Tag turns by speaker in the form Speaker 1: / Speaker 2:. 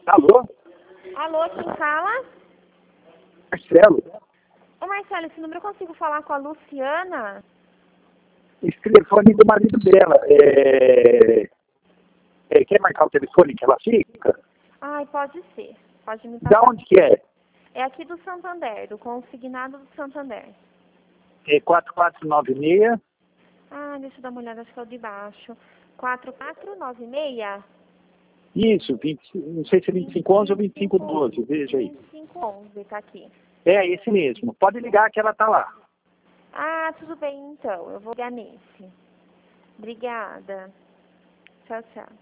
Speaker 1: Alô?
Speaker 2: Alô, quem fala?
Speaker 1: Marcelo?
Speaker 2: Ô Marcelo, esse número eu consigo falar com a Luciana?
Speaker 1: Esse telefone do marido dela. Quer marcar o telefone que ela fica?
Speaker 2: Ai, pode ser. Pode me
Speaker 1: Da
Speaker 2: passar.
Speaker 1: onde que é?
Speaker 2: É aqui do Santander, do consignado do Santander.
Speaker 1: É 4496.
Speaker 2: Ah, deixa eu dar uma olhada, acho que é o de baixo. 4496?
Speaker 1: Isso, 20, não sei se é 2511 ou 2512, veja aí.
Speaker 2: 2511, tá aqui.
Speaker 1: É esse mesmo. Pode ligar que ela tá lá.
Speaker 2: Ah, tudo bem então, eu vou ligar nesse. Obrigada. Tchau, tchau.